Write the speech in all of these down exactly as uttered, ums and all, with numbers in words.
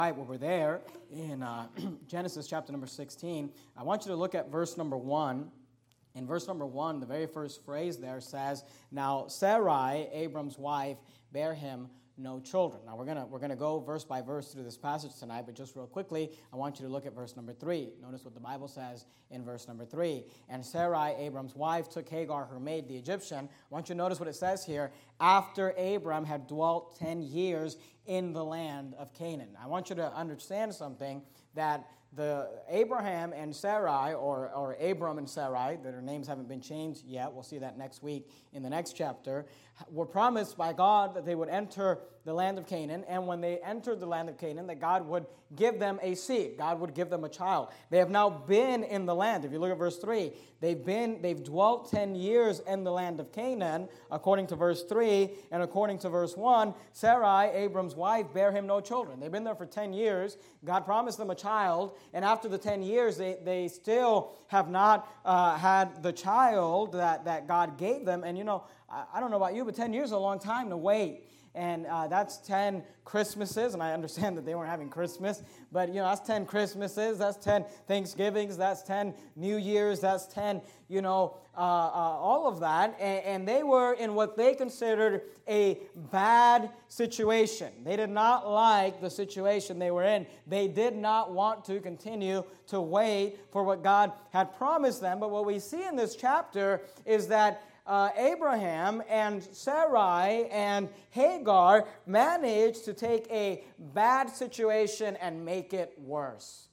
All right, well, we're there in uh, Genesis chapter number sixteen. I want you to look at verse number one. In verse number one, the very first phrase there says, "Now Sarai, Abram's wife, bare him no children." Now we're gonna we're gonna go verse by verse through this passage tonight, but just real quickly, I want you to look at verse number three. Notice what the Bible says in verse number three. "And Sarai, Abram's wife, took Hagar, her maid, the Egyptian." I want you to notice what it says here. "After Abram had dwelt ten years in the land of Canaan." I want you to understand something, that the Abraham and Sarai, or, or Abram and Sarai, their names haven't been changed yet, we'll see that next week in the next chapter, were promised by God that they would enter the land of Canaan, and when they entered the land of Canaan, that God would give them a seed. God would give them a child. They have now been in the land. If you look at verse three, they've been, they've dwelt ten years in the land of Canaan, according to verse three, and according to verse one, Sarai, Abram's wife, bare him no children. They've been there for ten years. God promised them a child, and after the ten years, they, they still have not uh, had the child that, that God gave them. And you know, I, I don't know about you, but ten years is a long time to wait. And uh, that's ten Christmases, and I understand that they weren't having Christmas, but, you know, that's ten Christmases, that's ten Thanksgivings, that's ten New Year's, that's ten, you know, uh, uh, all of that. And, and they were in what they considered a bad situation. They did not like the situation they were in. They did not want to continue to wait for what God had promised them. But what we see in this chapter is that Uh, Abraham and Sarai and Hagar managed to take a bad situation and make it worse.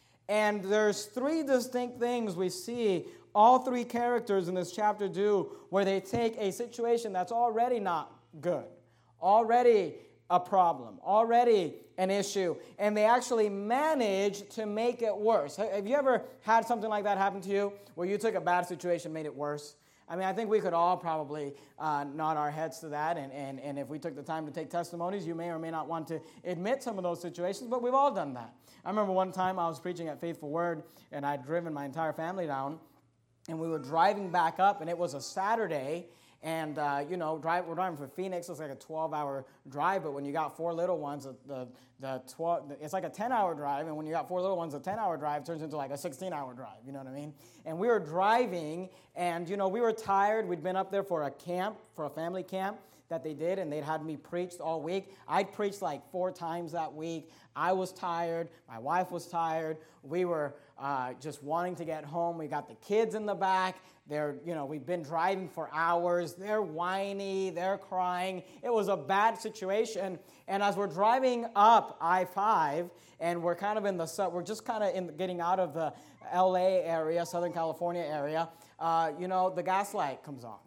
And there's three distinct things we see all three characters in this chapter do, where they take a situation that's already not good, already a problem, already an issue, and they actually manage to make it worse. Have you ever had something like that happen to you, where you took a bad situation and made it worse? I mean, I think we could all probably uh, nod our heads to that, and, and, and if we took the time to take testimonies, you may or may not want to admit some of those situations, but we've all done that. I remember one time I was preaching at Faithful Word, and I'd driven my entire family down, and we were driving back up, and it was a Saturday, and, uh, you know, drive, we're driving from Phoenix. It's like a twelve-hour drive, but when you got four little ones, the, the, the twelve, it's like a ten-hour drive, and when you got four little ones, a ten-hour drive turns into like a sixteen-hour drive, you know what I mean? And we were driving, and, you know, we were tired. We'd been up there for a camp, for a family camp that they did, and they'd had me preach all week. I'd preached like four times that week. I was tired. My wife was tired. We were uh, just wanting to get home. We got the kids in the back. They're, you know, we've been driving for hours. They're whiny. They're crying. It was a bad situation. And as we're driving up I five, and we're kind of in the, we're just kind of in getting out of the L A area, Southern California area, uh, you know, the gas light comes on.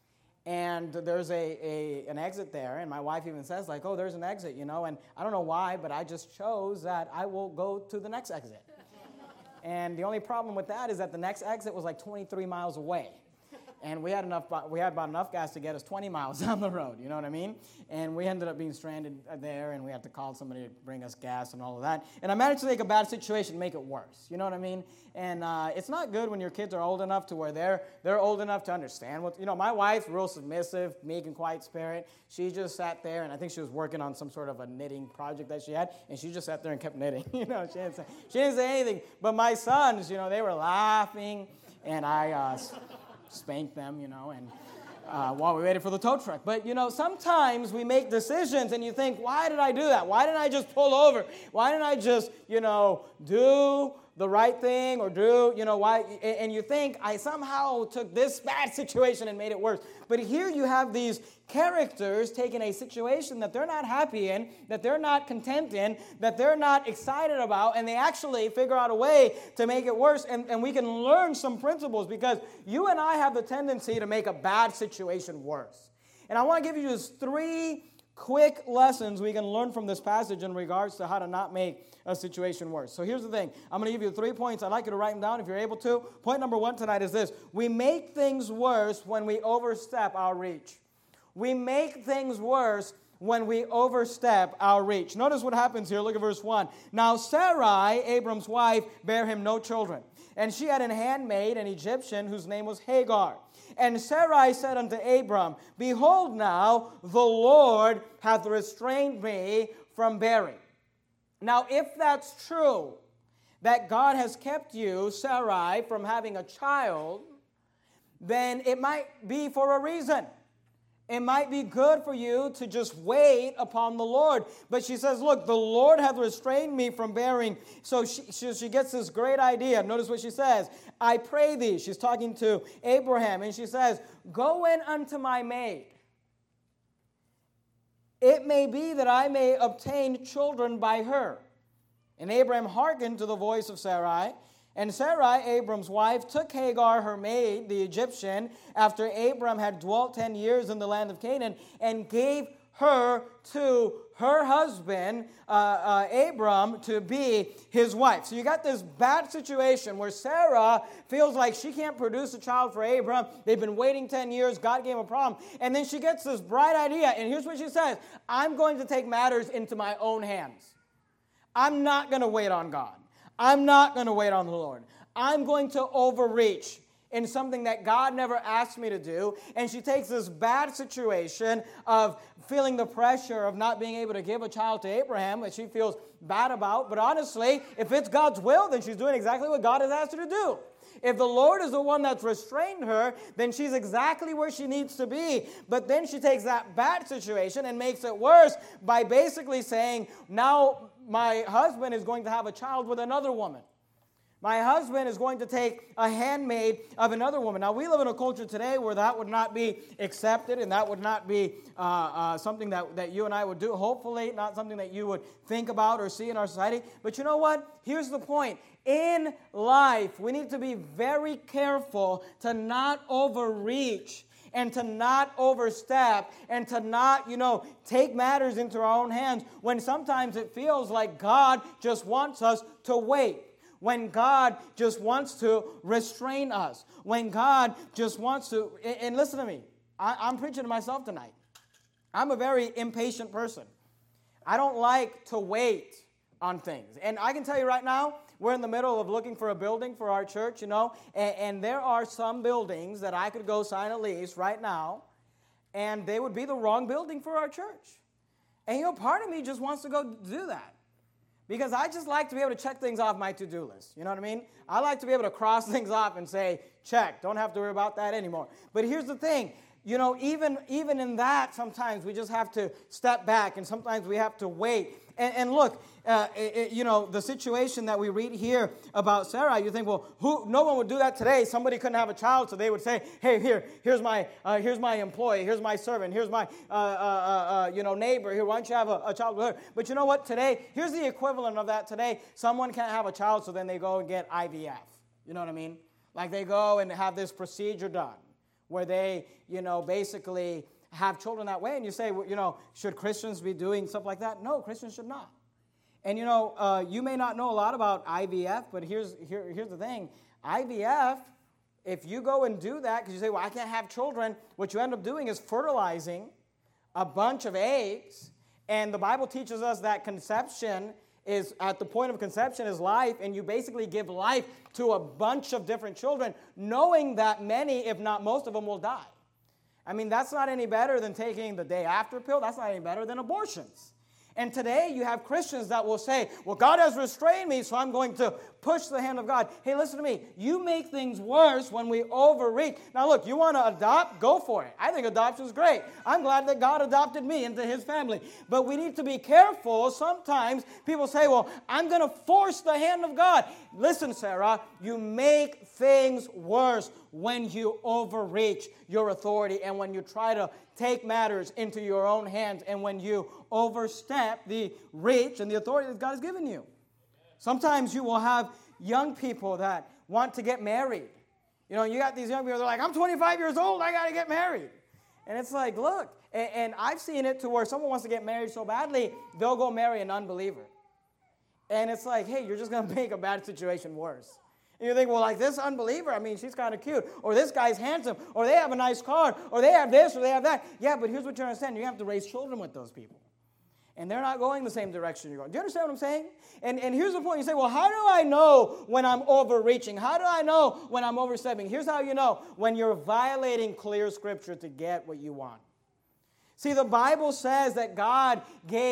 And there's a, a an exit there, and my wife even says, like, oh, there's an exit, you know, and I don't know why, but I just chose that I will go to the next exit. And the only problem with that is that the next exit was like twenty-three miles away. And we had enough, we had about enough gas to get us twenty miles down the road, you know what I mean? And we ended up being stranded there, and we had to call somebody to bring us gas and all of that. And I managed to make a bad situation make it worse, you know what I mean? And uh, it's not good when your kids are old enough to where they're they're old enough to understand what, you know, my wife's real submissive, meek and quiet spirit. She just sat there, and I think she was working on some sort of a knitting project that she had, and she just sat there and kept knitting, you know, she didn't say, she didn't say anything. But my sons, you know, they were laughing, and I uh, spanked them, you know, and uh, while we waited for the tow truck. But, you know, sometimes we make decisions, and you think, why did I do that? Why didn't I just pull over? Why didn't I just, you know, do the right thing, or do, you know, why, and you think, I somehow took this bad situation and made it worse. But here you have these characters taking a situation that they're not happy in, that they're not content in, that they're not excited about, and they actually figure out a way to make it worse, and, and we can learn some principles, because you and I have the tendency to make a bad situation worse. And I want to give you just three quick lessons we can learn from this passage in regards to how to not make a situation worse. So here's the thing. I'm going to give you three points. I'd like you to write them down if you're able to. Point number one tonight is this. We make things worse when we overstep our reach. We make things worse when we overstep our reach. Notice what happens here. Look at verse one. Now Sarai, Abram's wife, bare him no children. And she had an handmaid, an Egyptian, whose name was Hagar. And Sarai said unto Abram, Behold now, the Lord hath restrained me from bearing. Now, if that's true, that God has kept you, Sarai, from having a child, then it might be for a reason. It might be good for you to just wait upon the Lord. But she says, look, the Lord hath restrained me from bearing. So she, she, she gets this great idea. Notice what she says. I pray thee. She's talking to Abraham. And she says, go in unto my maid. It may be that I may obtain children by her. And Abraham hearkened to the voice of Sarai. And Sarai, Abram's wife, took Hagar, her maid, the Egyptian, after Abram had dwelt ten years in the land of Canaan, and gave her to her husband, uh, uh, Abram, to be his wife. So you got this bad situation where Sarah feels like she can't produce a child for Abram. They've been waiting ten years. God gave him a problem. And then she gets this bright idea. And here's what she says. I'm going to take matters into my own hands. I'm not going to wait on God. I'm not going to wait on the Lord. I'm going to overreach in something that God never asked me to do. And she takes this bad situation of feeling the pressure of not being able to give a child to Abraham, that she feels bad about. But honestly, if it's God's will, then she's doing exactly what God has asked her to do. If the Lord is the one that's restrained her, then she's exactly where she needs to be. But then she takes that bad situation and makes it worse by basically saying, now my husband is going to have a child with another woman. My husband is going to take a handmaid of another woman. Now, we live in a culture today where that would not be accepted, and that would not be uh, uh, something that, that you and I would do. Hopefully, not something that you would think about or see in our society. But you know what? Here's the point. In life, we need to be very careful to not overreach and to not overstep, and to not, you know, take matters into our own hands when sometimes it feels like God just wants us to wait. When God just wants to restrain us. When God just wants to, and, and listen to me, I, I'm preaching to myself tonight. I'm a very impatient person. I don't like to wait on things. And I can tell you right now, we're in the middle of looking for a building for our church, you know, and, and there are some buildings that I could go sign a lease right now, and they would be the wrong building for our church. And, you know, part of me just wants to go do that because I just like to be able to check things off my to-do list. You know what I mean? I like to be able to cross things off and say, check, don't have to worry about that anymore. But here's the thing. You know, even, even in that, sometimes we just have to step back, and sometimes we have to wait. And, and look, uh, it, it, you know, the situation that we read here about Sarah, you think, well, who? No one would do that today. Somebody couldn't have a child, so they would say, hey, here, here's my, uh, here's my employee, here's my servant, here's my, uh, uh, uh, you know, neighbor. Here, why don't you have a, a child with her? But you know what? Today, here's the equivalent of that today. Someone can't have a child, so then they go and get I V F. You know what I mean? Like they go and have this procedure done, where they, you know, basically have children that way. And you say, well, you know, should Christians be doing stuff like that? No, Christians should not. And, you know, uh, you may not know a lot about I V F, but here's, here, here's the thing. I V F, if you go and do that, because you say, well, I can't have children, what you end up doing is fertilizing a bunch of eggs. And the Bible teaches us that conception is, at the point of conception is life, and you basically give life to a bunch of different children, knowing that many, if not most of them, will die. I mean, that's not any better than taking the day after pill. That's not any better than abortions. And today you have Christians that will say, well, God has restrained me, so I'm going to push the hand of God. Hey, listen to me. You make things worse when we overreach. Now, look, you want to adopt? Go for it. I think adoption is great. I'm glad that God adopted me into his family. But we need to be careful. Sometimes people say, well, I'm going to force the hand of God. Listen, Sarah, you make things worse when you overreach your authority and when you try to take matters into your own hands and when you overstep the reach and the authority that God has given you. Sometimes you will have young people that want to get married. You know, you got these young people, they're like, I'm twenty-five years old, I got to get married. And it's like, look, and, and I've seen it to where someone wants to get married so badly, they'll go marry an unbeliever. And it's like, hey, you're just going to make a bad situation worse. And you think, well, like this unbeliever, I mean, she's kind of cute. Or this guy's handsome. Or they have a nice car. Or they have this or they have that. Yeah, but here's what you understand. You have to raise children with those people. And they're not going the same direction you're going. Do you understand what I'm saying? And, and here's the point. You say, well, how do I know when I'm overreaching? How do I know when I'm overstepping? Here's how you know. When you're violating clear scripture to get what you want. See, the Bible says that God gave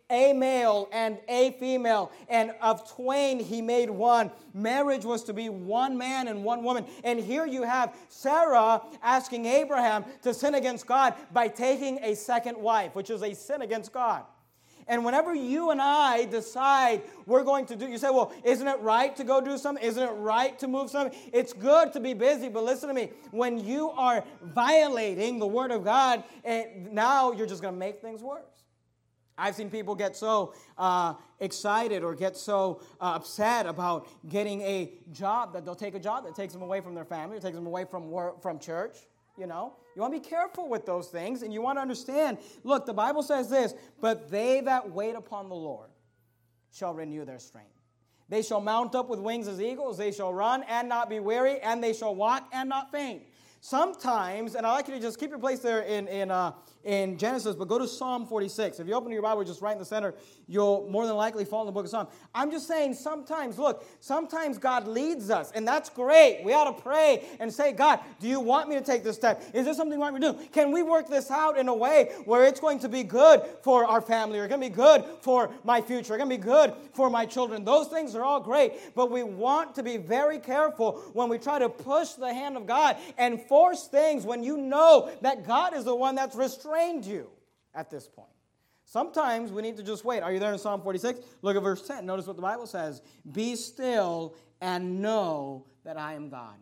a male and a female, and of twain he made one. Marriage was to be one man and one woman. And here you have Sarah asking Abraham to sin against God by taking a second wife, which is a sin against God. And whenever you and I decide we're going to do, you say, well, isn't it right to go do something? Isn't it right to move something? It's good to be busy, but listen to me. When you are violating the Word of God, now you're just going to make things worse. I've seen people get so uh, excited or get so uh, upset about getting a job that they'll take a job that takes them away from their family, takes them away from work, from church, you know. You want to be careful with those things, and you want to understand, look, the Bible says this, but they that wait upon the Lord shall renew their strength. They shall mount up with wings as eagles, they shall run and not be weary, and they shall walk and not faint. Sometimes, and I'd like you to just keep your place there in, in, uh, in Genesis, but go to Psalm forty-six. If you open your Bible just right in the center, you'll more than likely fall in the book of Psalms. I'm just saying sometimes, look, sometimes God leads us, and that's great. We ought to pray and say, God, do you want me to take this step? Is there something you want me to do? Can we work this out in a way where it's going to be good for our family, or it's going to be good for my future, it's going to be good for my children? Those things are all great, but we want to be very careful when we try to push the hand of God and force things when you know that God is the one that's restrained you at this point. Sometimes we need to just wait. Are you there in Psalm forty-six? Look at verse ten. Notice what the Bible says. Be still and know that I am God.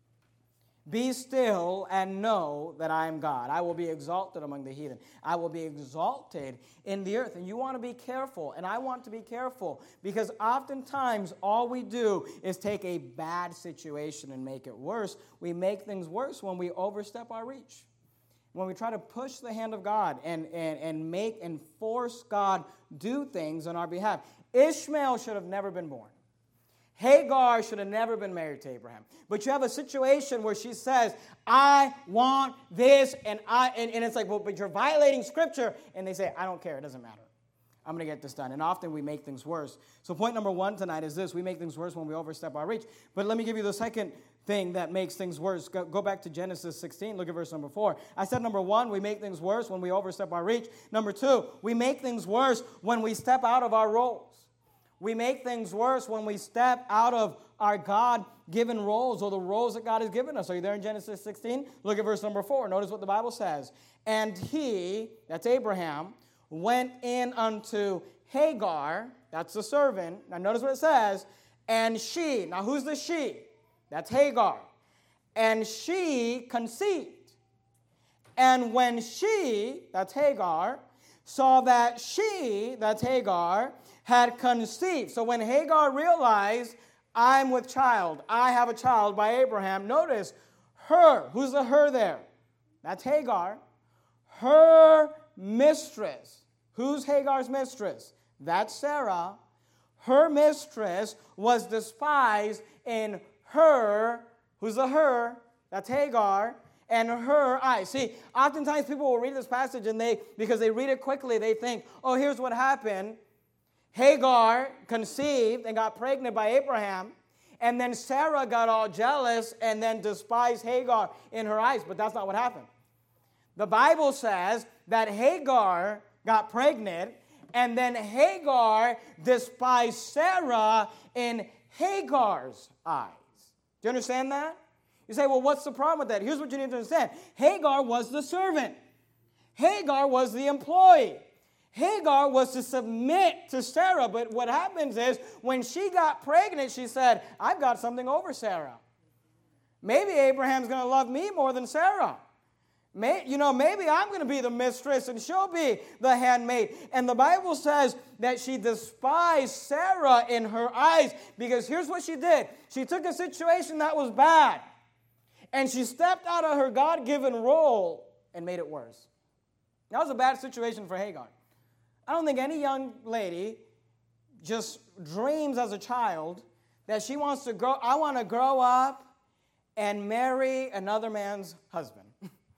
Be still and know that I am God. I will be exalted among the heathen. I will be exalted in the earth. And you want to be careful, and I want to be careful, because oftentimes all we do is take a bad situation and make it worse. We make things worse when we overstep our reach. When we try to push the hand of God and, and, and make and force God do things on our behalf. Ishmael should have never been born. Hagar should have never been married to Abraham. But you have a situation where she says, I want this, and I and, and it's like, well, but you're violating Scripture. And they say, I don't care, it doesn't matter. I'm going to get this done. And often we make things worse. So point number one tonight is this. We make things worse when we overstep our reach. But let me give you the second thing that makes things worse. Go, go back to Genesis sixteen. Look at verse number four. I said number one, we make things worse when we overstep our reach. Number two, we make things worse when we step out of our roles. We make things worse when we step out of our God-given roles, or the roles that God has given us. Are you there in Genesis sixteen? Look at verse number four. Notice what the Bible says. And he, that's Abraham, went in unto Hagar, that's the servant. Now notice what it says. And she, now who's the she? That's Hagar. And she conceived. And when she, that's Hagar, saw that she, that's Hagar, had conceived. So when Hagar realized, I'm with child, I have a child by Abraham, notice her, who's the her there? That's Hagar. Her mistress. Who's Hagar's mistress? That's Sarah. Her mistress was despised in her, who's the her? That's Hagar. And her eyes. See, oftentimes people will read this passage and they, because they read it quickly, they think, oh, here's what happened. Hagar conceived and got pregnant by Abraham, and then Sarah got all jealous and then despised Hagar in her eyes. But that's not what happened. The Bible says that Hagar got pregnant, and then Hagar despised Sarah in Hagar's eyes. Do you understand that? You say, well, what's the problem with that? Here's what you need to understand. Hagar was the servant. Hagar was the employee. Hagar was to submit to Sarah, but what happens is when she got pregnant, she said, I've got something over Sarah. Maybe Abraham's going to love me more than Sarah. May, you know, maybe I'm going to be the mistress and she'll be the handmaid. And the Bible says that she despised Sarah in her eyes, because here's what she did. She took a situation that was bad and she stepped out of her God-given role and made it worse. That was a bad situation for Hagar. I don't think any young lady just dreams as a child that she wants to grow, I want to grow up and marry another man's husband.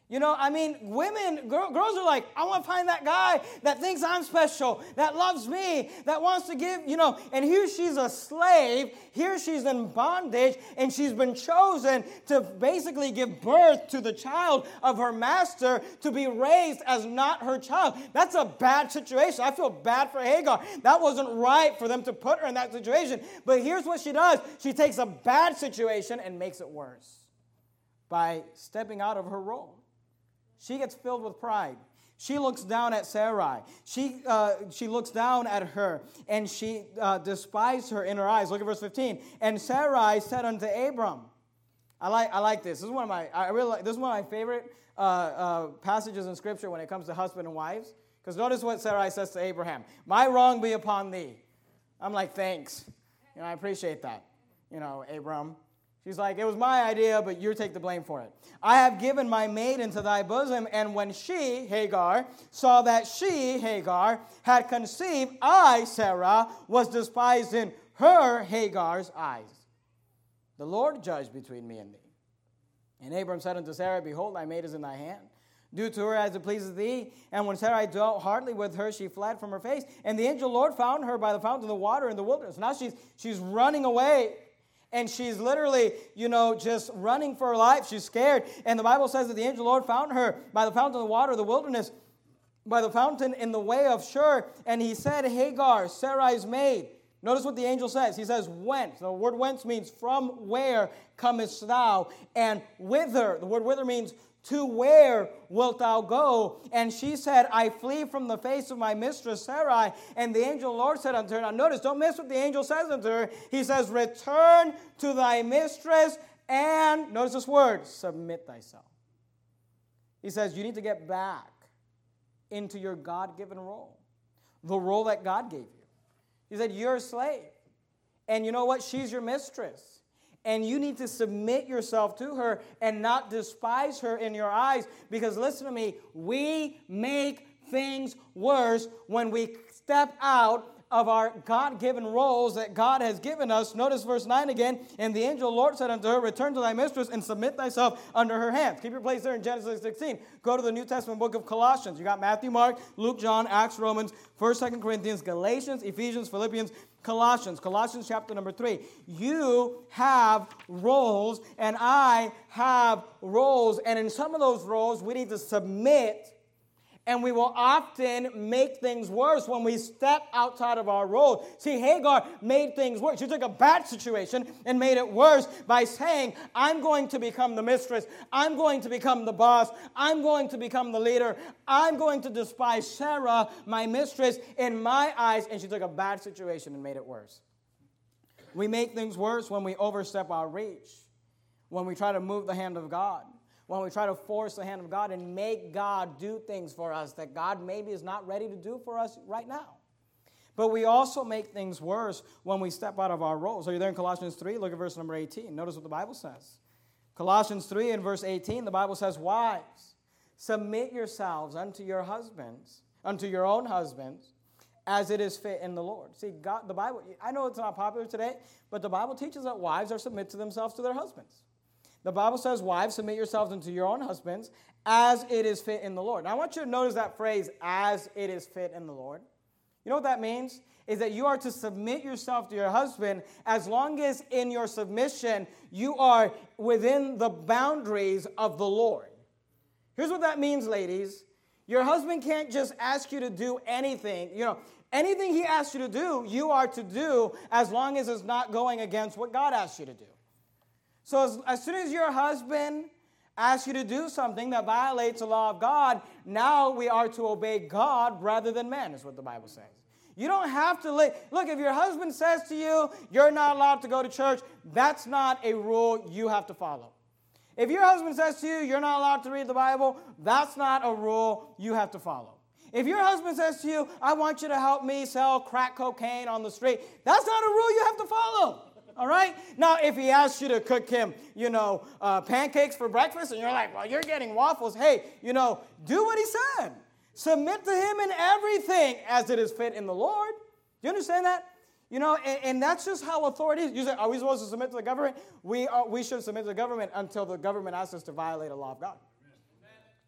You know, I mean, women, girl, girls are like, I want to find that guy that thinks I'm special, that loves me, that wants to give, you know, and here she's a slave, here she's in bondage, and she's been chosen to basically give birth to the child of her master to be raised as not her child. That's a bad situation. I feel bad for Hagar. That wasn't right for them to put her in that situation. But here's what she does. She takes a bad situation and makes it worse by stepping out of her role. She gets filled with pride. She looks down at Sarai. She, uh, she looks down at her, and she uh, despised her in her eyes. Look at verse fifteen. And Sarai said unto Abram, I like, I like this. This is one of my, I really like, this is one of my favorite uh, uh, passages in Scripture when it comes to husband and wives. Because notice what Sarai says to Abraham. My wrong be upon thee. I'm like, thanks. You know, I appreciate that. You know, Abram. She's like, it was my idea, but you take the blame for it. I have given my maid into thy bosom, and when she, Hagar, saw that she, Hagar, had conceived, I, Sarah, was despised in her, Hagar's, eyes. The Lord judged between me and thee. And Abram said unto Sarah, behold, thy maid is in thy hand. Do to her as it pleases thee. And when Sarai dwelt hardly with her, she fled from her face. And the angel Lord found her by the fountain of the water in the wilderness. Now she's, she's running away. And she's literally, you know, just running for her life. She's scared. And the Bible says that the angel Lord found her by the fountain of the water of the wilderness, by the fountain in the way of Shur. And he said, Hagar, Sarai's maid. Notice what the angel says. He says, whence. The word whence means from where comest thou? And whither. The word whither means to where wilt thou go? And she said, I flee from the face of my mistress Sarai. And the angel Lord said unto her, now notice, don't miss what the angel says unto her. He says, return to thy mistress and, notice this word, submit thyself. He says, you need to get back into your God-given role, the role that God gave you. He said, you're a slave. And you know what? She's your mistress. And you need to submit yourself to her and not despise her in your eyes. Because listen to me, we make things worse when we step out of our God-given roles that God has given us. Notice verse nine again. And the angel Lord said unto her, return to thy mistress and submit thyself under her hands. Keep your place there in Genesis sixteen. Go to the New Testament book of Colossians. You got Matthew, Mark, Luke, John, Acts, Romans, First, Second Corinthians, Galatians, Ephesians, Philippians, Colossians. Colossians chapter number three. You have roles and I have roles. And in some of those roles, we need to submit. And we will often make things worse when we step outside of our role. See, Hagar made things worse. She took a bad situation and made it worse by saying, I'm going to become the mistress. I'm going to become the boss. I'm going to become the leader. I'm going to despise Sarah, my mistress, in my eyes. And she took a bad situation and made it worse. We make things worse when we overstep our reach, when we try to move the hand of God, when we try to force the hand of God and make God do things for us that God maybe is not ready to do for us right now. But we also make things worse when we step out of our roles. Are you there in Colossians three? Look at verse number eighteen. Notice what the Bible says. Colossians three and verse eighteen, the Bible says, wives, submit yourselves unto your husbands, unto your own husbands, as it is fit in the Lord. See, God, the Bible, I know it's not popular today, but the Bible teaches that wives are submit to themselves to their husbands. The Bible says, wives, submit yourselves unto your own husbands as it is fit in the Lord. Now, I want you to notice that phrase, as it is fit in the Lord. You know what that means? Is that you are to submit yourself to your husband as long as in your submission you are within the boundaries of the Lord. Here's what that means, ladies. Your husband can't just ask you to do anything. You know, anything he asks you to do, you are to do as long as it's not going against what God asks you to do. So as, as soon as your husband asks you to do something that violates the law of God, now we are to obey God rather than men, is what the Bible says. You don't have to li- look, if your husband says to you, you're not allowed to go to church, that's not a rule you have to follow. If your husband says to you, you're not allowed to read the Bible, that's not a rule you have to follow. If your husband says to you, I want you to help me sell crack cocaine on the street, that's not a rule you have to follow. All right? Now, if he asks you to cook him, you know, uh, pancakes for breakfast, and you're like, well, you're getting waffles. Hey, you know, do what he said. Submit to him in everything as it is fit in the Lord. Do you understand that? You know, and, and that's just how authority is. You say, are we supposed to submit to the government? We are, we should submit to the government until the government asks us to violate a law of God.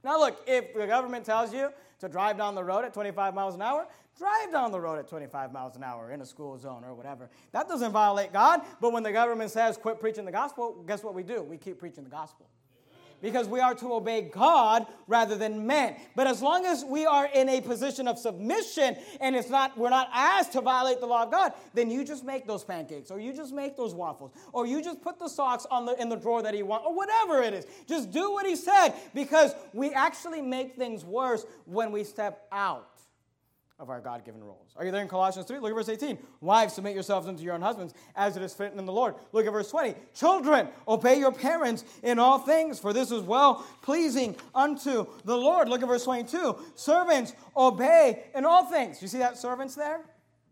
Now look, if the government tells you to drive down the road at twenty-five miles an hour, drive down the road at twenty-five miles an hour in a school zone or whatever. That doesn't violate God. But when the government says quit preaching the gospel, guess what we do? We keep preaching the gospel. Because we are to obey God rather than men. But as long as we are in a position of submission and it's not, we're not asked to violate the law of God, then you just make those pancakes, or you just make those waffles, or you just put the socks on the in the drawer that he wants, or whatever it is. Just do what he said, because we actually make things worse when we step out of our God-given roles. Are you there in Colossians three? Look at verse eighteen. Wives, submit yourselves unto your own husbands, as it is fitting in the Lord. Look at verse twenty. Children, obey your parents in all things, for this is well-pleasing unto the Lord. Look at verse twenty-two. Servants, obey in all things. You see that servants there?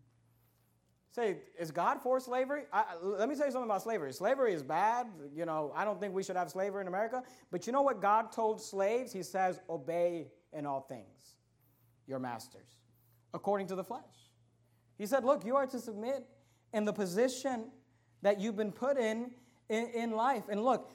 Say, is God for slavery? I, let me tell you something about slavery. Slavery is bad. You know, I don't think we should have slavery in America. But you know what God told slaves? He says, obey in all things your masters, according to the flesh. He said, look, you are to submit in the position that you've been put in, in in life. And look,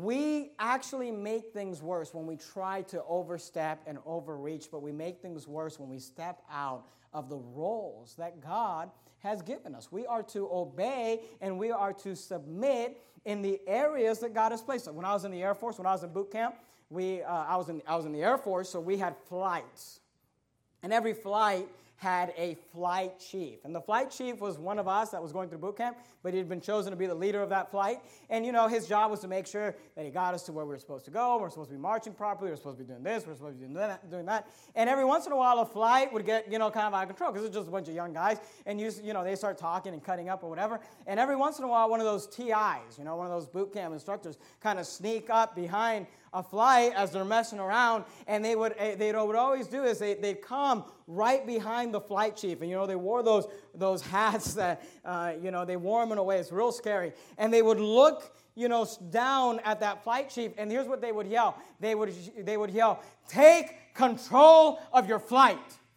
we actually make things worse when we try to overstep and overreach, but we make things worse when we step out of the roles that God has given us. We are to obey and we are to submit in the areas that God has placed us. When I was in the Air Force, when I was in boot camp, we uh, I was in I was in the Air Force, so we had flights. And every flight had a flight chief. And the flight chief was one of us that was going through boot camp, but he had been chosen to be the leader of that flight. And, you know, his job was to make sure that he got us to where we were supposed to go. We're supposed to be marching properly. We're supposed to be doing this. We're supposed to be doing that. Doing that. And every once in a while, a flight would get, you know, kind of out of control, because it's just a bunch of young guys. And, you, you know, they start talking and cutting up or whatever. And every once in a while, one of those T Is, you know, one of those boot camp instructors, kind of sneak up behind a flight as they're messing around, and they would they would always do is they, they'd come right behind the flight chief. And, you know, they wore those, those hats that, uh, you know, they wore them in a way. It's real scary. And they would look, you know, down at that flight chief, and here's what they would yell. They would, they would yell, take control of your flight.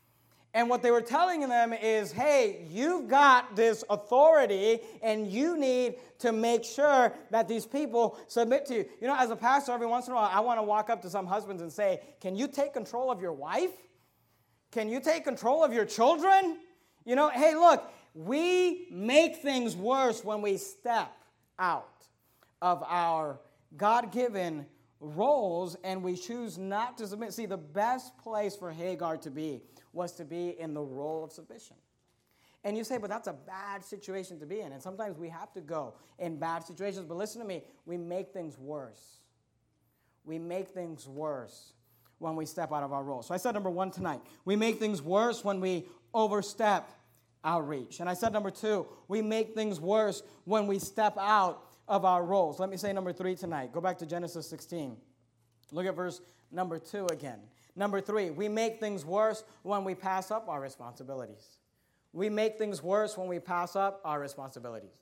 And what they were telling them is, hey, you've got this authority, and you need to make sure that these people submit to you. You know, as a pastor, every once in a while, I want to walk up to some husbands and say, can you take control of your wife? Can you take control of your children? You know, hey, look, we make things worse when we step out of our God-given roles and we choose not to submit. See, the best place for Hagar to be was to be in the role of submission. And you say, but that's a bad situation to be in. And sometimes we have to go in bad situations. But listen to me, we make things worse. We make things worse when we step out of our role. So I said number one tonight, we make things worse when we overstep our reach. And I said number two, we make things worse when we step out of our roles. Let me say number three tonight. Go back to Genesis sixteen. Look at verse number two again. Number three, we make things worse when we pass up our responsibilities. We make things worse when we pass up our responsibilities.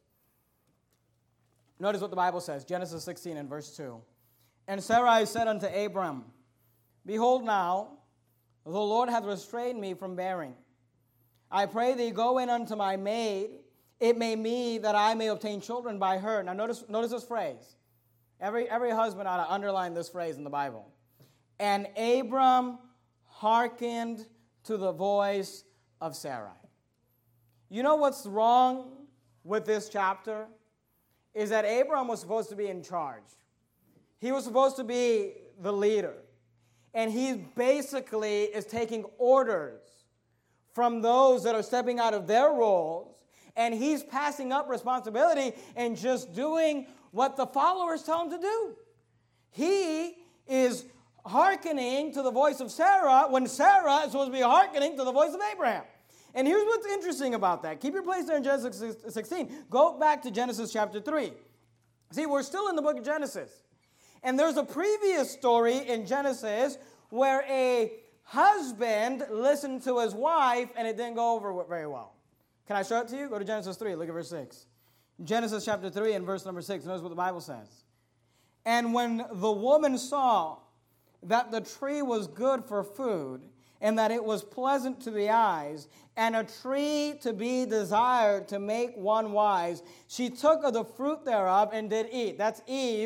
Notice what the Bible says, Genesis sixteen and verse two. And Sarai said unto Abram, behold now, the Lord hath restrained me from bearing. I pray thee, go in unto my maid. It may be that I may obtain children by her. Now notice, notice this phrase. Every, every husband ought to underline this phrase in the Bible. And Abram hearkened to the voice of Sarai. You know what's wrong with this chapter? Is that Abram was supposed to be in charge. He was supposed to be the leader. And he basically is taking orders from those that are stepping out of their roles. And he's passing up responsibility and just doing what the followers tell him to do. He is hearkening to the voice of Sarah when Sarah is supposed to be hearkening to the voice of Abraham. And here's what's interesting about that. Keep your place there in Genesis sixteen. Go back to Genesis chapter three. See, we're still in the book of Genesis. And there's a previous story in Genesis where a husband listened to his wife and it didn't go over very well. Can I show it to you? Go to Genesis three. Look at verse six. Genesis chapter three and verse number six. Notice what the Bible says. And when the woman saw that the tree was good for food, and that it was pleasant to the eyes, and a tree to be desired to make one wise, she took of the fruit thereof and did eat. That's Eve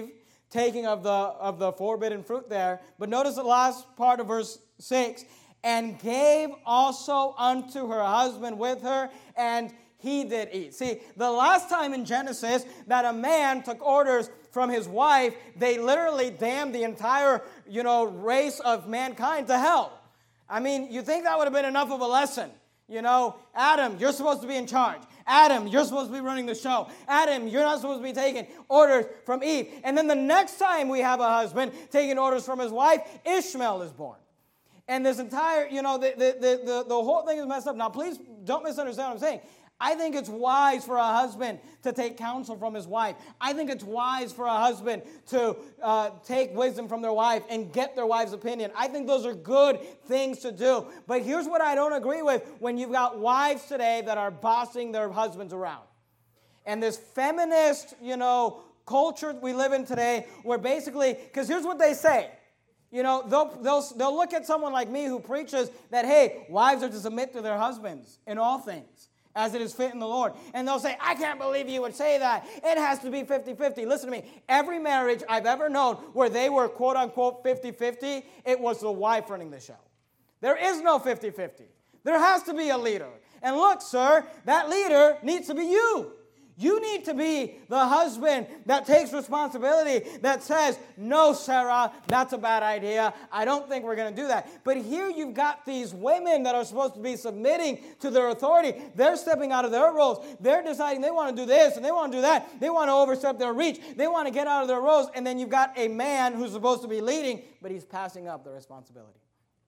taking of the, of the forbidden fruit there. But notice the last part of verse six. And gave also unto her husband with her, and he did eat. See, the last time in Genesis that a man took orders from his wife, they literally damned the entire, you know, race of mankind to hell. I mean, you think that would have been enough of a lesson? You know, Adam, you're supposed to be in charge. Adam, you're supposed to be running the show. Adam, you're not supposed to be taking orders from Eve. And then the next time we have a husband taking orders from his wife, Ishmael is born. And this entire, you know, the, the, the, the, the whole thing is messed up. Now, please don't misunderstand what I'm saying. I think it's wise for a husband to take counsel from his wife. I think it's wise for a husband to uh, take wisdom from their wife and get their wife's opinion. I think those are good things to do. But here's what I don't agree with when you've got wives today that are bossing their husbands around. And this feminist, you know, culture we live in today where basically, because here's what they say. You know, they'll, they'll, they'll look at someone like me who preaches that, hey, wives are to submit to their husbands in all things, as it is fit in the Lord. And they'll say, I can't believe you would say that. It has to be fifty-fifty. Listen to me. Every marriage I've ever known where they were, quote, unquote, fifty-fifty, it was the wife running the show. There is no fifty-fifty. There has to be a leader. And look, sir, that leader needs to be you. You need to be the husband that takes responsibility, that says, no, Sarah, that's a bad idea. I don't think we're going to do that. But here you've got these women that are supposed to be submitting to their authority. They're stepping out of their roles. They're deciding they want to do this and they want to do that. They want to overstep their reach. They want to get out of their roles. And then you've got a man who's supposed to be leading, but he's passing up the responsibility.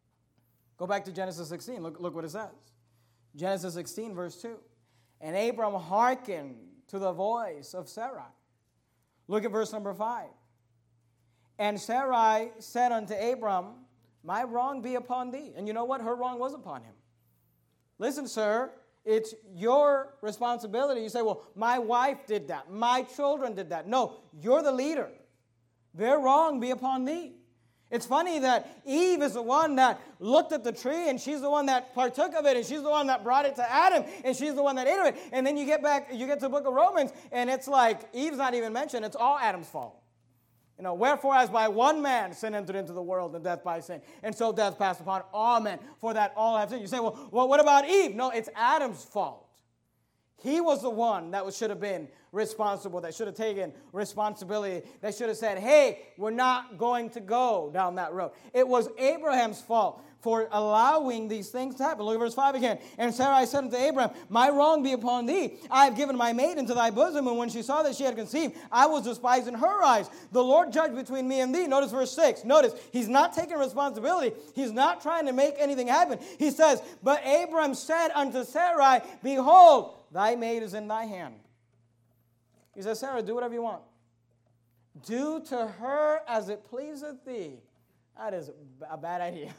Go back to Genesis sixteen. Look, look what it says. Genesis sixteen, verse two. And Abram hearkened to the voice of Sarai. Look at verse number five. And Sarai said unto Abram, my wrong be upon thee. And you know what? Her wrong was upon him. Listen, sir, it's your responsibility. You say, well, my wife did that. My children did that. No, you're the leader. Their wrong be upon thee. It's funny that Eve is the one that looked at the tree, and she's the one that partook of it, and she's the one that brought it to Adam, and she's the one that ate of it. And then you get back, you get to the book of Romans, and it's like Eve's not even mentioned. It's all Adam's fault. You know, wherefore as by one man sin entered into the world, and death by sin, and so death passed upon all men, for that all have sinned. You say, well, well, what about Eve? No, it's Adam's fault. He was the one that was, should have been responsible, that should have taken responsibility, that should have said, hey, we're not going to go down that road. It was Abraham's fault for allowing these things to happen. Look at verse five again. And Sarai said unto Abraham, my wrong be upon thee. I have given my maid into thy bosom, and when she saw that she had conceived, I was despised in her eyes. The Lord judged between me and thee. Notice verse six. Notice, he's not taking responsibility. He's not trying to make anything happen. He says, but Abraham said unto Sarai, behold, thy maid is in thy hand. He says, Sarah, do whatever you want. Do to her as it pleaseth thee. That is a bad idea.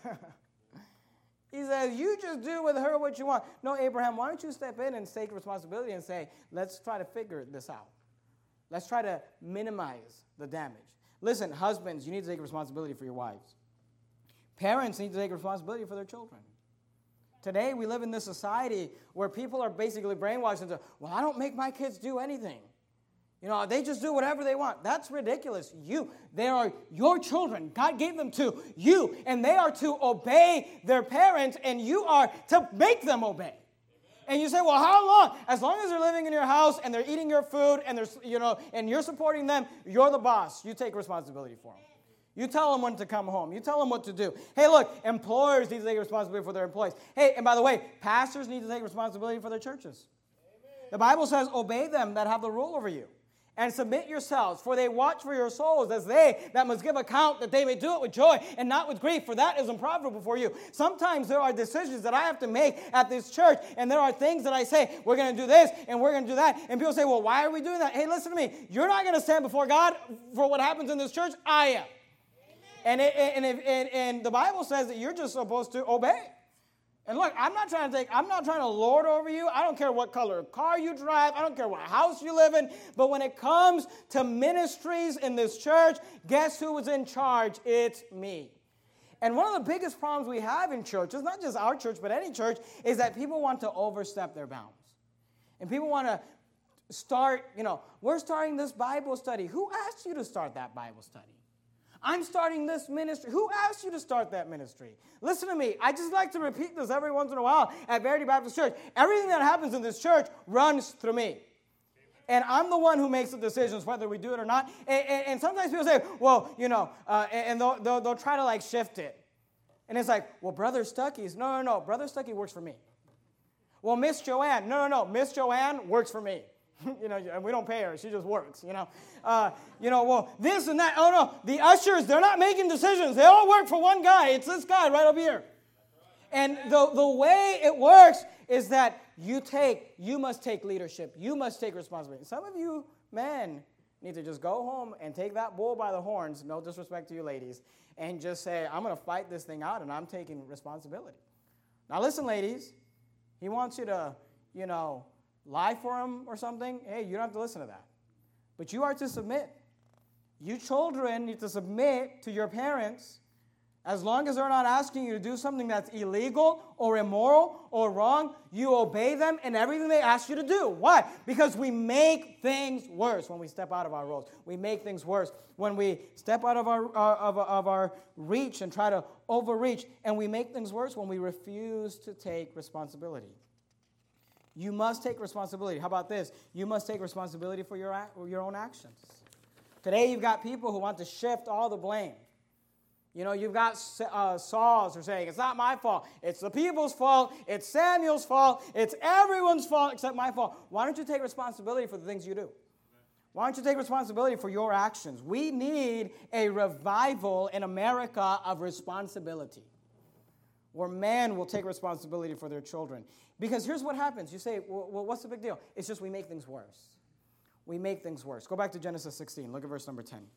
He says, you just do with her what you want. No, Abraham, why don't you step in and take responsibility and say, let's try to figure this out. Let's try to minimize the damage. Listen, husbands, you need to take responsibility for your wives. Parents need to take responsibility for their children. Today, we live in this society where people are basically brainwashed into, well, I don't make my kids do anything. You know, they just do whatever they want. That's ridiculous. You, they are your children. God gave them to you, and they are to obey their parents, and you are to make them obey. And you say, well, how long? As long as they're living in your house and they're eating your food and they're, you know, and you're supporting them, you're the boss. You take responsibility for them. You tell them when to come home. You tell them what to do. Hey, look, employers need to take responsibility for their employees. Hey, and by the way, pastors need to take responsibility for their churches. Amen. The Bible says, obey them that have the rule over you. And submit yourselves, for they watch for your souls, as they that must give account, that they may do it with joy and not with grief, for that is unprofitable for you. Sometimes there are decisions that I have to make at this church, and there are things that I say, we're going to do this, and we're going to do that. And people say, well, why are we doing that? Hey, listen to me. You're not going to stand before God for what happens in this church. I am. And, it, and, if, and, and the Bible says that you're just supposed to obey. And look, I'm not trying to take, I'm not trying to lord over you. I don't care what color car you drive. I don't care what house you live in. But when it comes to ministries in this church, guess who is in charge? It's me. And one of the biggest problems we have in churches, not just our church, but any church, is that people want to overstep their bounds. And people want to start, you know, we're starting this Bible study. Who asked you to start that Bible study? I'm starting this ministry. Who asked you to start that ministry? Listen to me. I just like to repeat this every once in a while at Verity Baptist Church. Everything that happens in this church runs through me. And I'm the one who makes the decisions whether we do it or not. And, and, and sometimes people say, well, you know, uh, and they'll, they'll, they'll try to like shift it. And it's like, well, Brother Stuckey's. No, no, no. Brother Stuckey works for me. Well, Miss Joanne. No, no, no. Miss Joanne works for me. You know, and we don't pay her. She just works, you know. Uh, you know, well, this and that. Oh, no. The ushers, they're not making decisions. They all work for one guy. It's this guy right up here. And the, the way it works is that you take, you must take leadership. You must take responsibility. Some of you men need to just go home and take that bull by the horns, no disrespect to you ladies, and just say, I'm going to fight this thing out, and I'm taking responsibility. Now, listen, ladies. He wants you to, you know, lie for him or something. Hey, you don't have to listen to that. But you are to submit. You children need to submit to your parents as long as they're not asking you to do something that's illegal or immoral or wrong. You obey them in everything they ask you to do. Why? Because we make things worse when we step out of our roles. We make things worse when we step out of our, uh, of, of our reach and try to overreach. And we make things worse when we refuse to take responsibility. You must take responsibility. How about this? You must take responsibility for your, your own actions. Today you've got people who want to shift all the blame. You know, you've got uh, Sauls who are saying, it's not my fault. It's the people's fault. It's Samuel's fault. It's everyone's fault except my fault. Why don't you take responsibility for the things you do? Why don't you take responsibility for your actions? We need a revival in America of responsibility, where men will take responsibility for their children. Because here's what happens. You say, well, what's the big deal? It's just we make things worse. We make things worse. Go back to Genesis sixteen. Look at verse number ten.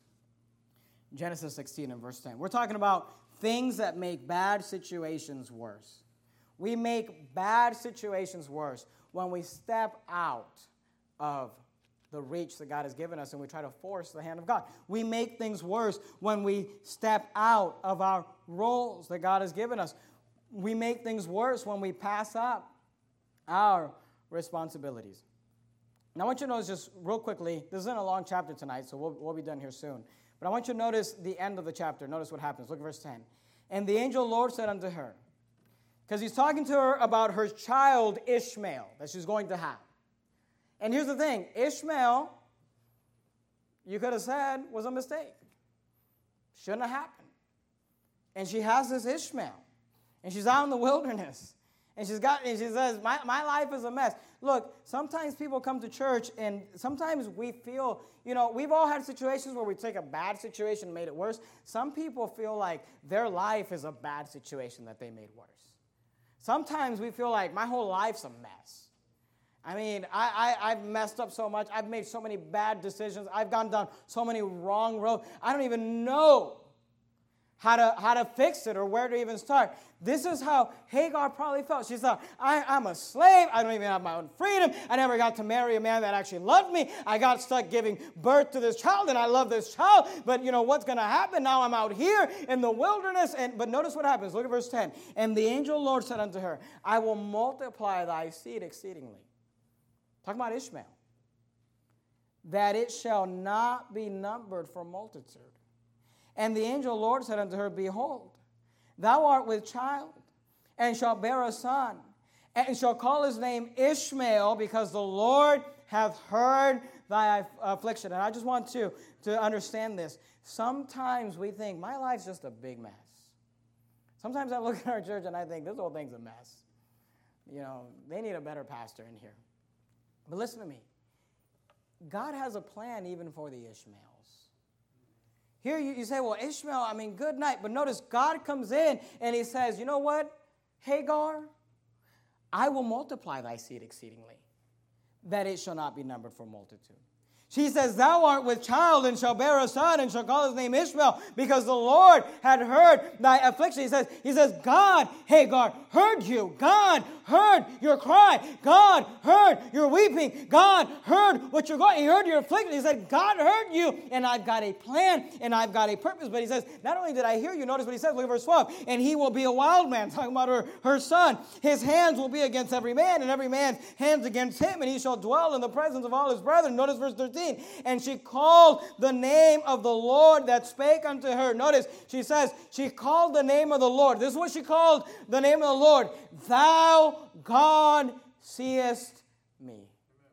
Genesis sixteen and verse ten. We're talking about things that make bad situations worse. We make bad situations worse when we step out of the reach that God has given us and we try to force the hand of God. We make things worse when we step out of our roles that God has given us. We make things worse when we pass up our responsibilities. Now, I want you to notice just real quickly, this isn't a long chapter tonight, so we'll, we'll be done here soon. But I want you to notice the end of the chapter. Notice what happens. Look at verse ten. And the angel Lord said unto her, because he's talking to her about her child Ishmael that she's going to have. And here's the thing. Ishmael, you could have said, was a mistake. Shouldn't have happened. And she has this Ishmael. And she's out in the wilderness. And she's got, and she says, my, my life is a mess. Look, sometimes people come to church, and sometimes we feel, you know, we've all had situations where we take a bad situation and made it worse. Some people feel like their life is a bad situation that they made worse. Sometimes we feel like my whole life's a mess. I mean, I, I, I've messed up so much. I've made so many bad decisions. I've gone down so many wrong roads. I don't even know how to, how to fix it or where to even start. This is how Hagar probably felt. She thought, I, I'm a slave. I don't even have my own freedom. I never got to marry a man that actually loved me. I got stuck giving birth to this child, and I love this child. But, you know, what's going to happen? Now I'm out here in the wilderness. And But notice what happens. Look at verse ten. And the angel Lord said unto her, I will multiply thy seed exceedingly. Talking about Ishmael. That it shall not be numbered for multitude. And the angel Lord said unto her, Behold, thou art with child, and shalt bear a son, and shall call his name Ishmael, because the Lord hath heard thy affliction. And I just want to, to understand this. Sometimes we think, my life's just a big mess. Sometimes I look at our church and I think, this whole thing's a mess. You know, they need a better pastor in here. But listen to me. God has a plan even for the Ishmaels. Here you, you say, well, Ishmael, I mean, good night. But notice God comes in and he says, you know what, Hagar, I will multiply thy seed exceedingly, that it shall not be numbered for multitude. She says, thou art with child and shall bear a son and shall call his name Ishmael, because the Lord had heard thy affliction. He says, he says, God, Hagar, heard you. God heard your cry. God heard your weeping. God heard what you're going. He heard your affliction. He said, God heard you, and I've got a plan, and I've got a purpose. But he says, not only did I hear you, notice what he says, look at verse twelve, and he will be a wild man, talking about her, her son. His hands will be against every man, and every man's hands against him, and he shall dwell in the presence of all his brethren. Notice verse thirteen. And she called the name of the Lord that spake unto her. Notice, she says, she called the name of the Lord. This is what she called the name of the Lord. Thou, God, seest me.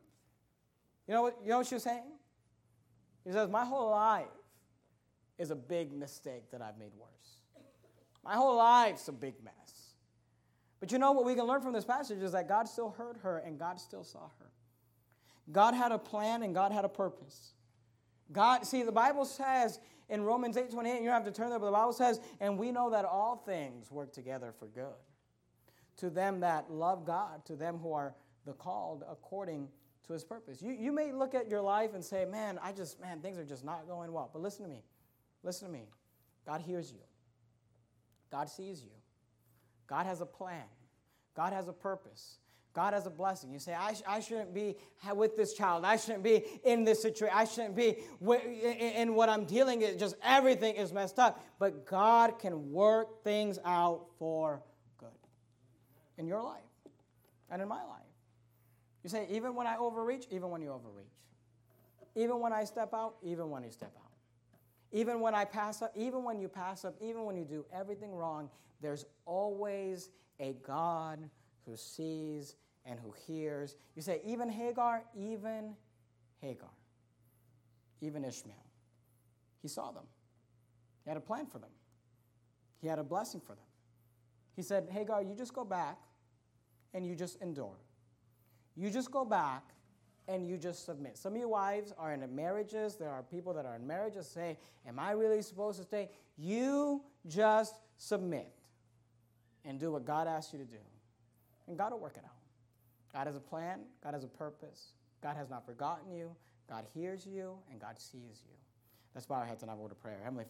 You know what, you know what she was saying? She says, my whole life is a big mistake that I've made worse. My whole life's a big mess. But you know what we can learn from this passage is that God still heard her and God still saw her. God had a plan and God had a purpose. God, see, the Bible says in Romans eight twenty-eight, you don't have to turn there, but the Bible says, and we know that all things work together for good. To them that love God, to them who are the called according to his purpose. You, you may look at your life and say, man, I just, man, things are just not going well. But listen to me. Listen to me. God hears you. God sees you. God has a plan. God has a purpose. God has a blessing. You say, I, sh- I shouldn't be with this child. I shouldn't be in this situation. I shouldn't be w- in, in what I'm dealing with. Just everything is messed up. But God can work things out for good in your life and in my life. You say, even when I overreach, even when you overreach. Even when I step out, even when you step out. Even when I pass up, even when you pass up, even when you do everything wrong, there's always a God who sees and who hears. You say, even Hagar, even Hagar, even Ishmael. He saw them. He had a plan for them. He had a blessing for them. He said, Hagar, you just go back and you just endure. You just go back and you just submit. Some of you wives are in marriages. There are people that are in marriages say, am I really supposed to stay? You just submit and do what God asks you to do. And God will work it out. God has a plan. God has a purpose. God has not forgotten you. God hears you, and God sees you. Let's bow our heads and have a word of prayer. Heavenly